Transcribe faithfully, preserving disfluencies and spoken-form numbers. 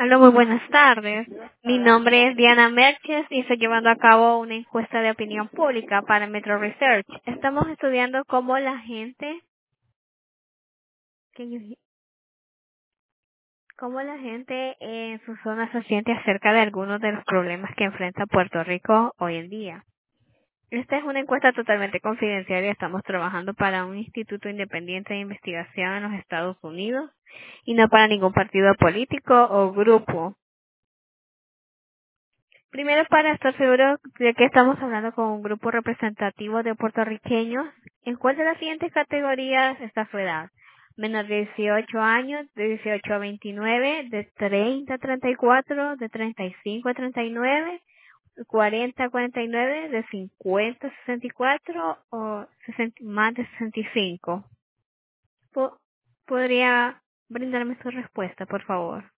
Hola, muy buenas tardes. Mi nombre es Diana Merches y estoy llevando a cabo una encuesta de opinión pública para Metro Research. Estamos estudiando cómo la gente, can you he- cómo la gente en su zona se siente acerca de algunos de los problemas que enfrenta Puerto Rico hoy en día. Esta es una encuesta totalmente confidencial y estamos trabajando para un instituto independiente de investigación en los Estados Unidos y no para ningún partido político o grupo. Primero, para estar seguro de que estamos hablando con un grupo representativo de puertorriqueños, ¿en cuál de las siguientes categorías está su edad? Menor de dieciocho años, de dieciocho a veintinueve, de treinta a treinta y cuatro, de treinta y cinco a treinta y nueve, cuarenta a cuarenta y nueve, de cincuenta a sesenta y cuatro o sesenta más de sesenta y cinco. Po- ¿Podría brindarme su respuesta, por favor?